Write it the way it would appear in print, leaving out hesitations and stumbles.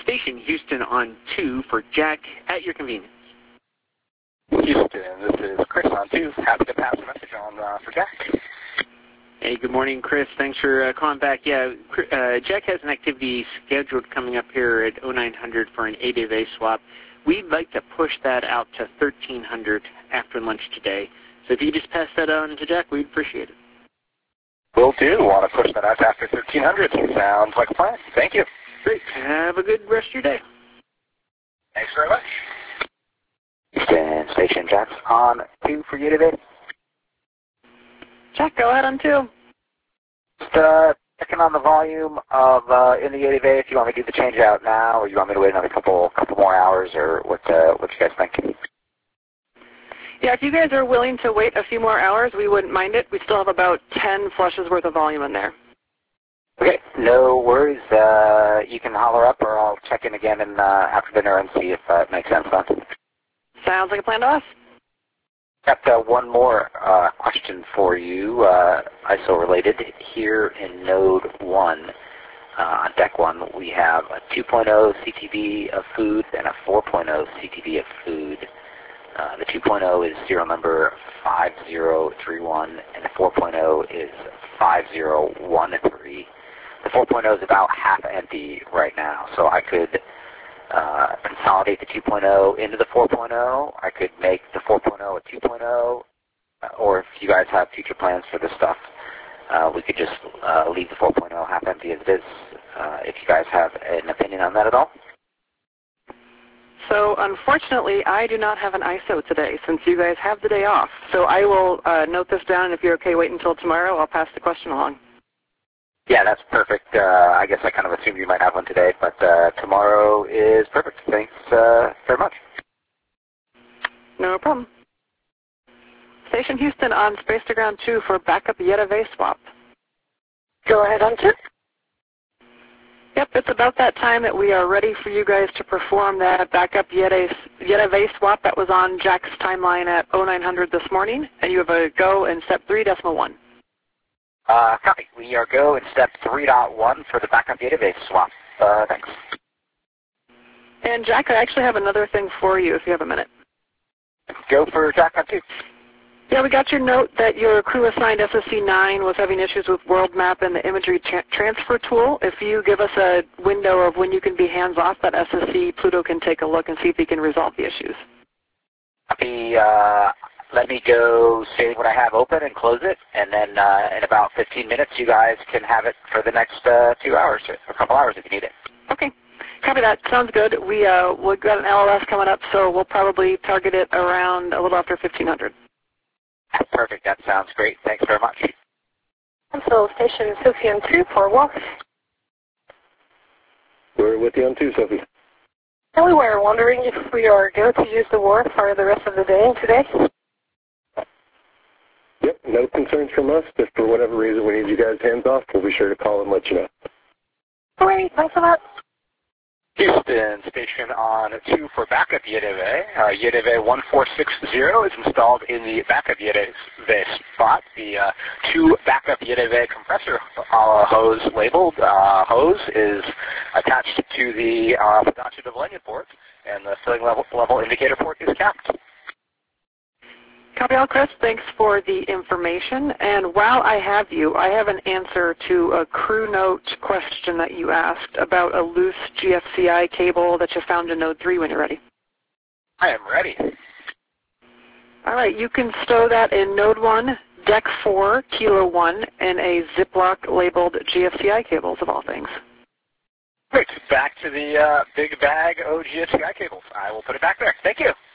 Station Houston on 2 for Jack at your convenience. Houston, this is Chris on 2. Happy to pass a message on for Jack. Hey, good morning, Chris. Thanks for calling back. Yeah, Jack has an activity scheduled coming up here at 0900 for an 8 of A swap. We'd like to push that out to 1300 after lunch today. So if you just pass that on to Jack, we'd appreciate it. Will do. Want to push that out to after 1300. Sounds like a plan. Thank you. Great. Have a good rest of your day. Thanks very much. Houston Station Jack's on 2 for you today. Jack, go ahead on 2. Just checking on the volume of in the 8 of A, if you want me to do the change out now, or you want me to wait another couple more hours, or what you guys think? Yeah, if you guys are willing to wait a few more hours, we wouldn't mind it. We still have about 10 flushes worth of volume in there. Okay, no worries. You can holler up, or I'll check in again after dinner and see if it makes sense. Sounds like a plan to us. Got one more question for you, ISO related. Here in Node 1, on Deck 1, we have a 2.0 CTV of food and a 4.0 CTV of food. The 2.0 is serial number 5031, and the 4.0 is 5013. The 4.0 is about half empty right now, so I could consolidate the 2.0 into the 4.0. I could make the 4.0 a 2.0, or if you guys have future plans for this stuff, we could just leave the 4.0 half empty as it is, if you guys have an opinion on that at all. So unfortunately, I do not have an ISO today since you guys have the day off. So I will note this down, and if you're okay, wait until tomorrow. I'll pass the question along. Yeah, that's perfect. I guess I kind of assumed you might have one today, but tomorrow is perfect. Thanks very much. No problem. Station Houston on Space to Ground 2 for backup Yet of A swap. Go ahead on 2. Yep, it's about that time that we are ready for you guys to perform that backup Yet of A swap that was on Jack's timeline at 0900 this morning, and you have a go in step 3.1. Copy. We are go in step 3.1 for the backup database swap. Thanks. And Jack, I actually have another thing for you if you have a minute. Go for Jack on 2. Yeah, we got your note that your crew assigned SSC-9 was having issues with World Map and the imagery transfer tool. If you give us a window of when you can be hands-off that SSC, Pluto can take a look and see if he can resolve the issues. Copy. Let me go save what I have open and close it, and then in about 15 minutes you guys can have it for the next 2 hours, or a couple hours if you need it. Okay. Copy that. Sounds good. We've got an LLS coming up, so we'll probably target it around a little after 1500. Perfect. That sounds great. Thanks very much. So Station Sophie on 2 for Wolf. We're with you on 2, Sophie. And we were wondering if we are going to use the Wharf for the rest of the day today. Yep, no concerns from us. If for whatever reason we need you guys hands off, we'll be sure to call and let you know. Great, thanks a lot. Houston Station on 2 for backup YDV. YDV 1460 is installed in the backup YDV spot. The 2 backup YDV compressor hose labeled hose is attached to the Fibonacci Devlanian port, and the filling level indicator port is capped. Copy all, Chris. Thanks for the information. And while I have you, I have an answer to a crew note question that you asked about a loose GFCI cable that you found in Node 3 when you're ready. I am ready. All right. You can stow that in Node 1, Deck 4, Kilo 1, in a Ziploc labeled GFCI cables, of all things. Great. Back to the big bag of GFCI cables. I will put it back there. Thank you.